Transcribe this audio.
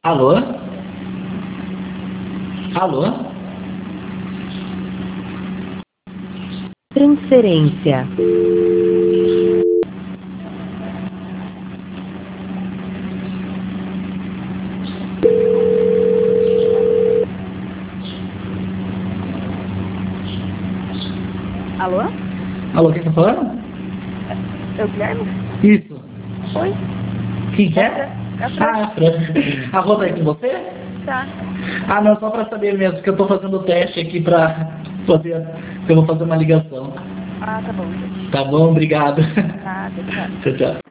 Alô? Alô? Transferência. Alô? Alô, quem tá falando? É o Guilherme? Isso. Oi? Quem que é? É a Fran. Ah, é a Fran. A Rô tá aí com você? Tá. Ah, não, só pra saber mesmo, que eu tô fazendo o teste aqui pra fazer, que eu vou fazer uma ligação. Ah, tá bom. Tá bom, obrigado. Nada, tchau. Tchau, tchau.